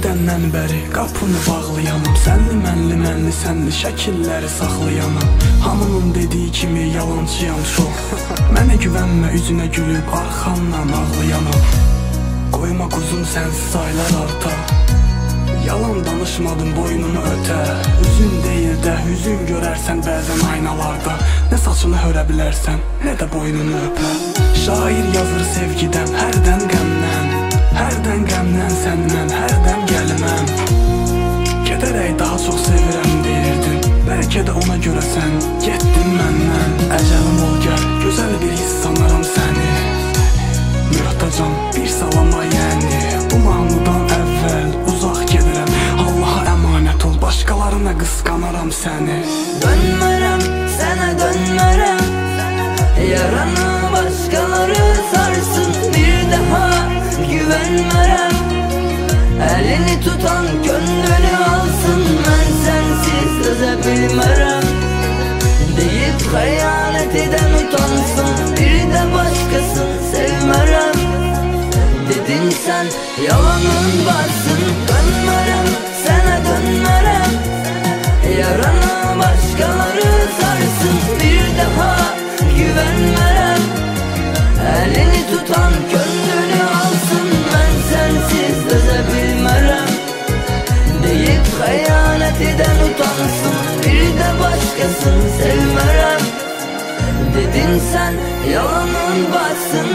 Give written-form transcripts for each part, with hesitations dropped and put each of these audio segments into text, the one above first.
Gedəndən bəri qapını bağlayanam, sənli mənli sənli şəkilləri saxlayanam. Hamının dediyi kimi yalancıyam çox. Mənə güvənmə, üzünə gülüb arxamdan ağlayanam. Qoyma quzum sənsiz aylar arta, yalan danışmadım boynumu ötə. Üzün deyil də hüzün görərsən bəzən aynalarda. Nə saçını hörə bilərsən, nə də boynunu öpə. Şair yazır sevgidən, hərdən qəmdən, hərdən qəmdən səndən, hərdən gəlməm. Gedərək daha çox sevirəm deyirdin, bəlkə də ona görə sən getdin məndən. Əcəlim ol gəl, gözəl bir hiss sanaram səni, möhtacam bir salama yəni. Bu mahnıdan əvvəl uzaq gedirəm, Allaha əmanət ol, başqalarına qısqanaram səni. Dönmərəm, sənə dönmərəm, yaranı başqaları sarsın. Bir daha güvənmərəm, əlini tutan gönlünü alsın. Mən sənsiz dözə bilmərəm deyib xəyanət edən utansın. Bir də başqasını sevmərəm dedin sən, yalanın varsın. Dönmərəm, sənə dönmərəm, yaranı başqaları sarsın. Bir daha güvənmərəm, əlini tutan gönlünü alsın. Mən sənsiz dözə bilmərəm deyib xəyanət edən utansın. Bir də başqasını sevmərəm dedin sən, yalanın varsın.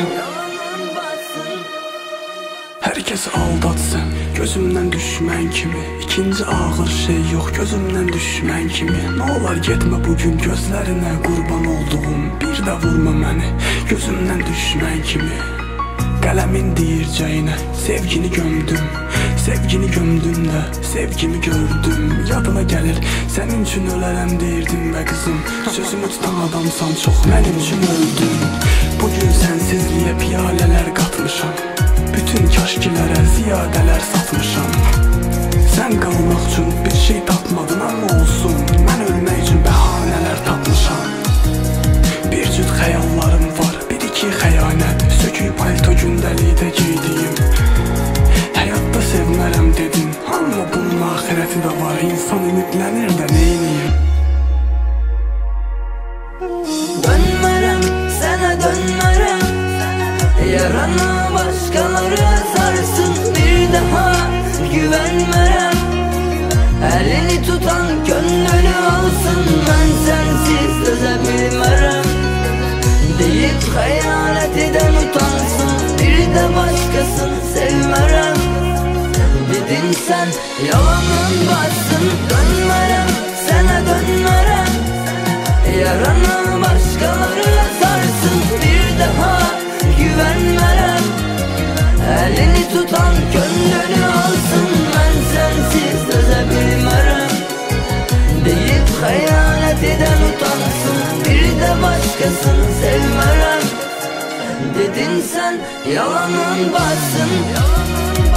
Hər kəs aldatsın, gözümdən düşmən kimi. İkinci ağır şey yox, gözümdən düşmən kimi. Nə olar getmə bugün gözlərinə qurban olduğum. Bir də vurma məni, gözümdən düşmən kimi. Qələmin deyircəyinə sevgini gömdüm, sevgini gömdüm də sevgimi gördüm. Yadıma gəlir, sənin üçün ölərəm deyirdin və qızım, sözümü tutan adamsan, çox mənim üçün öldün. Bugün sənsizliyə piyalələr qatmışam, bütün kaşkilərə ziyadələr satmışam. Sən qalmaq üçün bir şey tapmadın, amma olsun, mən ölmək üçün bəhanələr tapmışam. Bir cüt xəyallarım var, bir iki xəyanət, sökük palto gündəlikdə giydiyim. Həyatda sevmərəm dedin, amma bunun axirəti də var. İnsan ümidlənir də neyniyim? Dönmərəm, sənə dönmərəm, yaranı başqaları sarsın. Bir daha güvənmərəm, əlini tutan gönlünü alsın. Mən sənsiz dözə bilmərəm deyib xəyanət edən utansın. Bir də başqasını sevmərəm dedin sən, yalanın varsın. Dönmərəm, sənə dönmərəm, yaranı başqaları sarsın. Bir daha güvənmərəm, əlini tutan gönlünü alsın. Mən sənsiz dözə bilmərəm deyib xəyanət edən utansın. Bir də başqasını sevmərəm dedin sən, yalanın varsın.